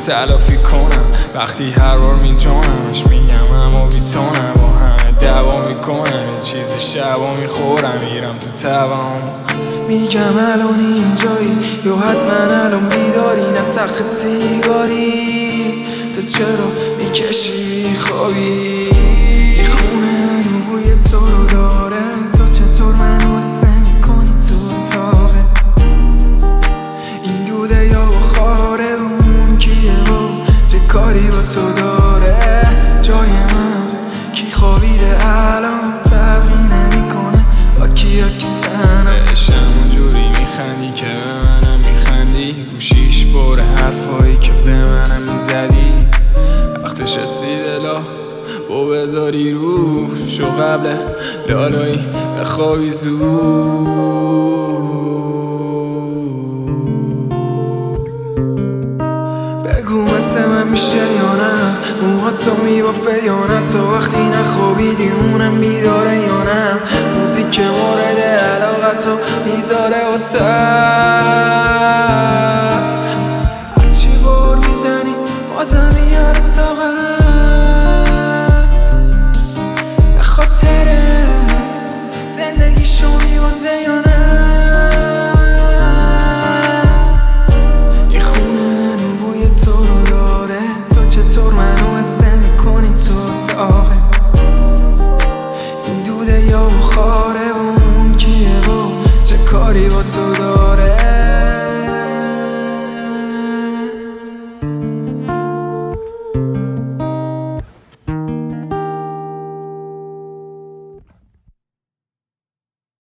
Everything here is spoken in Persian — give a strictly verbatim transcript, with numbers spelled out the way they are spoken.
تلافی کنم وقتی هر بار میجانمش میگم اما بیتونم با همه دعوا میکنم یه چیز شبا میخورم میرم تو توام میگم الان اینجایی یا حتما الان بیداری نه سخت سیگاری تو چرا میکشی خوابی این خونه بوی تو رو داره تو چطور منو سه میکنی تو اتاقه این دوده یا بخاره اون کیه و چه کاری با تو داره جای من کی خوابیده الان فرقی نمیکنه با کیا کی تنم بهشم اونجوری میخندی که به منم میخندی گوشیش بره حرفایی که به منم میزدی وقتش رسید الا و بذاری روشو قبل لالایی بخوابی زود بگو مثل من میشه یا نه موها تو میبافه یا نه تو وقتی نخوابیدی اونم بیداره یا نه موزیک مورد علاقت تو میذاره واسه